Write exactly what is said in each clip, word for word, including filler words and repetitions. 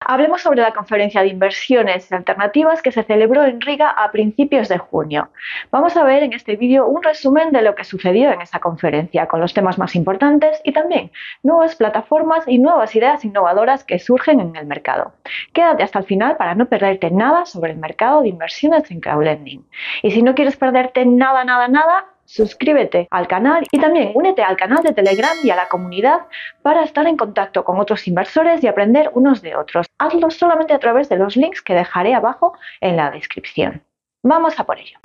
Hablemos sobre la conferencia de inversiones alternativas que se celebró en Riga a principios de junio. Vamos a ver en este vídeo un resumen de lo que sucedió en esa conferencia, con los temas más importantes y también nuevas plataformas y nuevas ideas innovadoras que surgen en el mercado. Quédate hasta el final para no perderte nada sobre el mercado de inversiones en crowdlending. Y si no quieres perderte nada, nada, nada, suscríbete al canal y también únete al canal de Telegram y a la comunidad para estar en contacto con otros inversores y aprender unos de otros. Hazlo solamente a través de los links que dejaré abajo en la descripción. Vamos a por ello.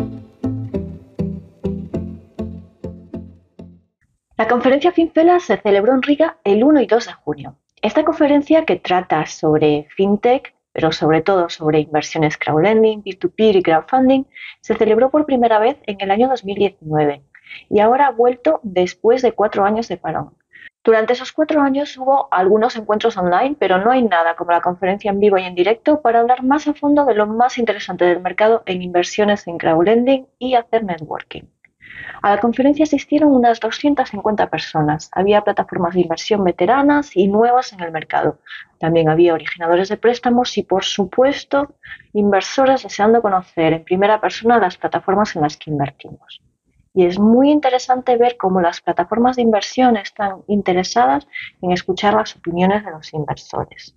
La conferencia Finfela se celebró en Riga el uno y dos de junio. Esta conferencia, que trata sobre fintech, pero sobre todo sobre inversiones crowdlending, peer-to-peer y crowdfunding, se celebró por primera vez en el año dos mil diecinueve y ahora ha vuelto después de cuatro años de parón. Durante esos cuatro años hubo algunos encuentros online, pero no hay nada como la conferencia en vivo y en directo para hablar más a fondo de lo más interesante del mercado en inversiones en crowdlending y hacer networking. A la conferencia asistieron unas doscientas cincuenta personas. Había plataformas de inversión veteranas y nuevas en el mercado. También había originadores de préstamos y, por supuesto, inversores deseando conocer en primera persona las plataformas en las que invertimos. Y es muy interesante ver cómo las plataformas de inversión están interesadas en escuchar las opiniones de los inversores.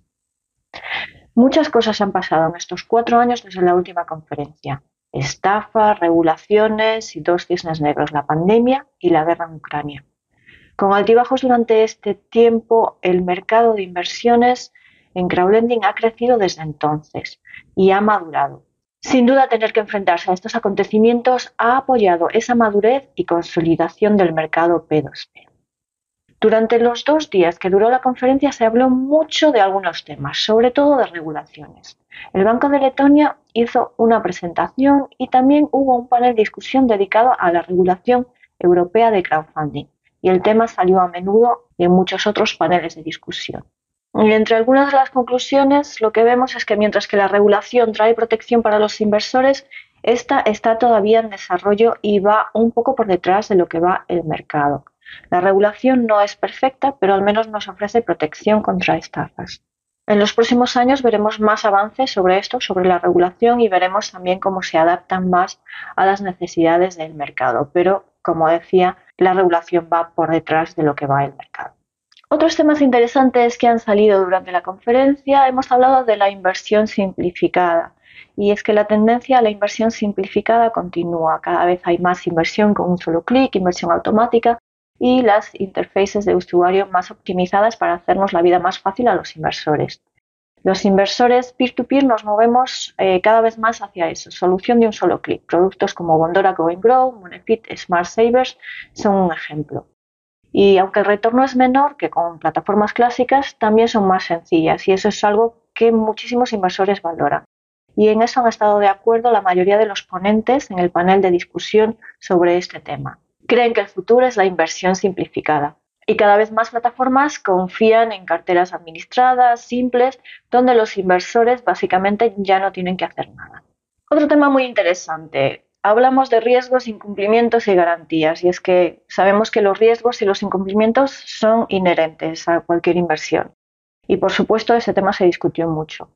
Muchas cosas han pasado en estos cuatro años desde la última conferencia. Estafas, regulaciones y dos cisnes negros, la pandemia y la guerra en Ucrania. Con altibajos durante este tiempo, el mercado de inversiones en crowdlending ha crecido desde entonces y ha madurado. Sin duda, tener que enfrentarse a estos acontecimientos ha apoyado esa madurez y consolidación del mercado P dos P. Durante los dos días que duró la conferencia se habló mucho de algunos temas, sobre todo de regulaciones. El Banco de Letonia hizo una presentación y también hubo un panel de discusión dedicado a la regulación europea de crowdfunding, y el tema salió a menudo en muchos otros paneles de discusión. Y entre algunas de las conclusiones, lo que vemos es que mientras que la regulación trae protección para los inversores, esta está todavía en desarrollo y va un poco por detrás de lo que va el mercado. La regulación no es perfecta, pero al menos nos ofrece protección contra estafas. En los próximos años veremos más avances sobre esto, sobre la regulación, y veremos también cómo se adaptan más a las necesidades del mercado. Pero, como decía, la regulación va por detrás de lo que va el mercado. Otros temas interesantes que han salido durante la conferencia, hemos hablado de la inversión simplificada. Y es que la tendencia a la inversión simplificada continúa. Cada vez hay más inversión con un solo clic, inversión automática, y las interfaces de usuario más optimizadas para hacernos la vida más fácil a los inversores. Los inversores peer-to-peer nos movemos eh, cada vez más hacia eso, solución de un solo clic. Productos como Bondora Go and Grow, Monefit, Smart Savers son un ejemplo. Y aunque el retorno es menor que con plataformas clásicas, también son más sencillas, y eso es algo que muchísimos inversores valoran. Y en eso han estado de acuerdo la mayoría de los ponentes en el panel de discusión sobre este tema. Creen que el futuro es la inversión simplificada, y cada vez más plataformas confían en carteras administradas, simples, donde los inversores básicamente ya no tienen que hacer nada. Otro tema muy interesante. Hablamos de riesgos, incumplimientos y garantías, y es que sabemos que los riesgos y los incumplimientos son inherentes a cualquier inversión. Y por supuesto ese tema se discutió mucho.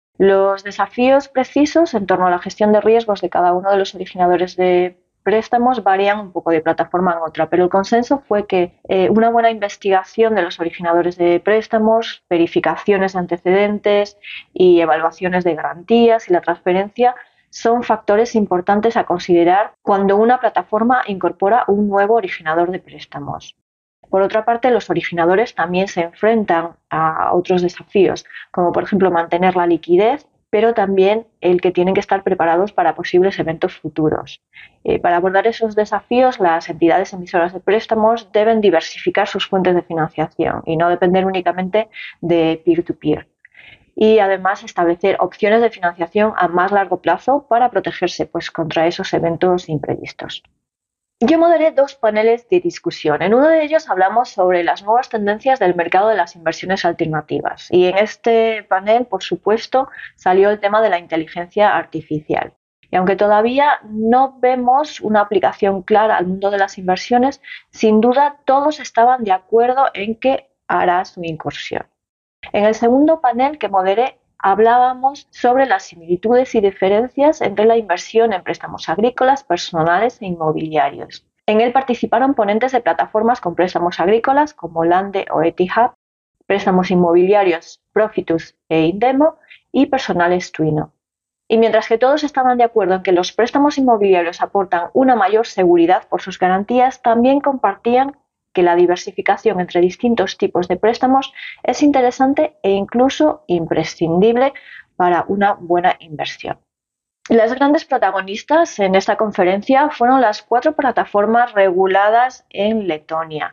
Los desafíos precisos en torno a la gestión de riesgos de cada uno de los originadores de préstamos varían un poco de plataforma en otra, pero el consenso fue que eh, una buena investigación de los originadores de préstamos, verificaciones de antecedentes y evaluaciones de garantías y la transferencia son factores importantes a considerar cuando una plataforma incorpora un nuevo originador de préstamos. Por otra parte, los originadores también se enfrentan a otros desafíos, como por ejemplo mantener la liquidez, pero también el que tienen que estar preparados para posibles eventos futuros. Eh, para abordar esos desafíos, las entidades emisoras de préstamos deben diversificar sus fuentes de financiación y no depender únicamente de peer-to-peer. Y además establecer opciones de financiación a más largo plazo para protegerse pues, contra esos eventos imprevistos. Yo moderé dos paneles de discusión. En uno de ellos hablamos sobre las nuevas tendencias del mercado de las inversiones alternativas. Y en este panel, por supuesto, salió el tema de la inteligencia artificial. Y aunque todavía no vemos una aplicación clara al mundo de las inversiones, sin duda todos estaban de acuerdo en que hará su incursión. En el segundo panel que moderé hablábamos sobre las similitudes y diferencias entre la inversión en préstamos agrícolas, personales e inmobiliarios. En él participaron ponentes de plataformas con préstamos agrícolas como Lande o Etihad, préstamos inmobiliarios Profitus e Indemo y personales Twino. Y mientras que todos estaban de acuerdo en que los préstamos inmobiliarios aportan una mayor seguridad por sus garantías, también compartían que la diversificación entre distintos tipos de préstamos es interesante e incluso imprescindible para una buena inversión. Las grandes protagonistas en esta conferencia fueron las cuatro plataformas reguladas en Letonia: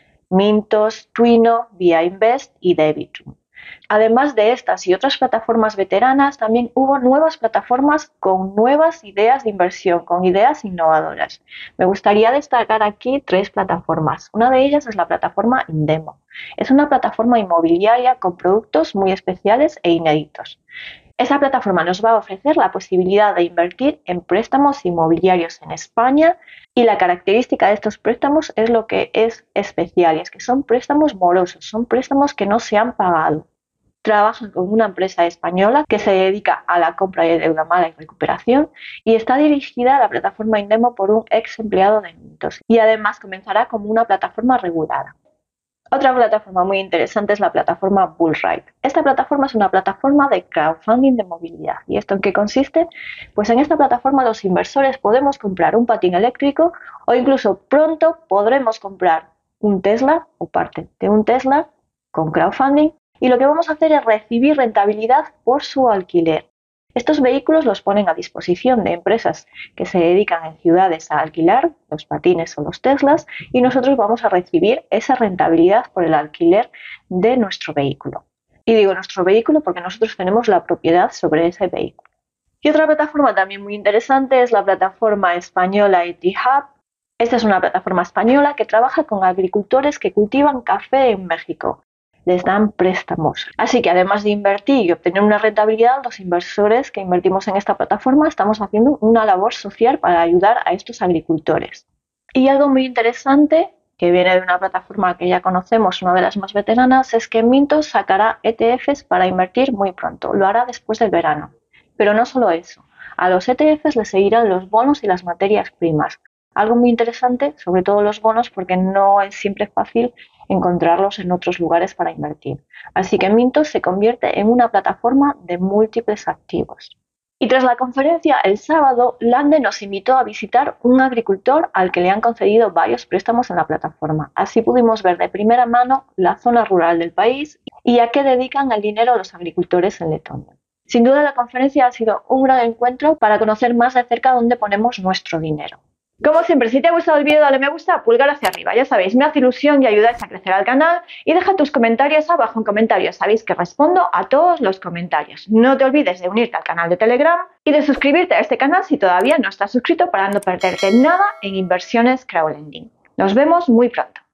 Mintos, Twino, Via Invest y Debitum. Además de estas y otras plataformas veteranas, también hubo nuevas plataformas con nuevas ideas de inversión, con ideas innovadoras. Me gustaría destacar aquí tres plataformas. Una de ellas es la plataforma Indemo. Es una plataforma inmobiliaria con productos muy especiales e inéditos. Esta plataforma nos va a ofrecer la posibilidad de invertir en préstamos inmobiliarios en España, y la característica de estos préstamos es lo que es especial, y es que son préstamos morosos, son préstamos que no se han pagado. Trabajan con una empresa española que se dedica a la compra de deuda mala y recuperación, y está dirigida a la plataforma Indemo por un ex empleado de Mintos, y además comenzará como una plataforma regulada. Otra plataforma muy interesante es la plataforma Bullride. Esta plataforma es una plataforma de crowdfunding de movilidad. ¿Y esto en qué consiste? Pues en esta plataforma los inversores podemos comprar un patín eléctrico, o incluso pronto podremos comprar un Tesla o parte de un Tesla con crowdfunding, y lo que vamos a hacer es recibir rentabilidad por su alquiler. Estos vehículos los ponen a disposición de empresas que se dedican en ciudades a alquilar los patines o los Teslas, y nosotros vamos a recibir esa rentabilidad por el alquiler de nuestro vehículo. Y digo nuestro vehículo porque nosotros tenemos la propiedad sobre ese vehículo. Y otra plataforma también muy interesante es la plataforma española Etihad. Esta es una plataforma española que trabaja con agricultores que cultivan café en México. Les dan préstamos. Así que además de invertir y obtener una rentabilidad, los inversores que invertimos en esta plataforma estamos haciendo una labor social para ayudar a estos agricultores. Y algo muy interesante que viene de una plataforma que ya conocemos, una de las más veteranas, es que Mintos sacará E T Fs para invertir muy pronto. Lo hará después del verano. Pero no solo eso. A los E T Fs les seguirán los bonos y las materias primas. Algo muy interesante, sobre todo los bonos, porque no es siempre fácil encontrarlos en otros lugares para invertir. Así que Mintos se convierte en una plataforma de múltiples activos. Y tras la conferencia el sábado, Lande nos invitó a visitar un agricultor al que le han concedido varios préstamos en la plataforma. Así pudimos ver de primera mano la zona rural del país y a qué dedican el dinero los agricultores en Letonia. Sin duda la conferencia ha sido un gran encuentro para conocer más de cerca dónde ponemos nuestro dinero. Como siempre, si te ha gustado el vídeo, dale me gusta, pulgar hacia arriba. Ya sabéis, me hace ilusión y ayudáis a crecer al canal. Y deja tus comentarios abajo en comentarios. Sabéis que respondo a todos los comentarios. No te olvides de unirte al canal de Telegram y de suscribirte a este canal si todavía no estás suscrito, para no perderte nada en inversiones crowdlending. Nos vemos muy pronto.